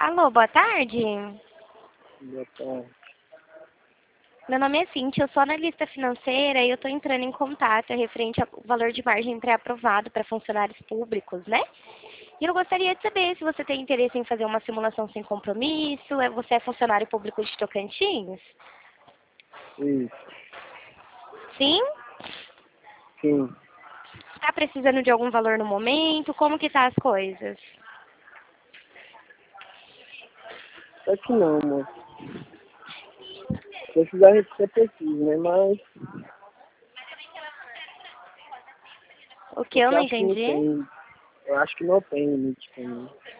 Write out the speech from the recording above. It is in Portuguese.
Alô, boa tarde. Boa tarde. Meu nome é Cintia, eu sou analista financeira e eu estou entrando em contato referente ao valor de margem pré-aprovado para funcionários públicos, né? E eu gostaria de saber se você tem interesse em fazer uma simulação sem compromisso, você é funcionário público de Tocantins? Isso, Sim? sim. Está precisando de algum valor no momento? Como que tá as coisas? Só que não, moço. Precisar a gente até precisa, né? Mas O que eu eu não acho que não entendi? tem. Eu acho que não tem limite também.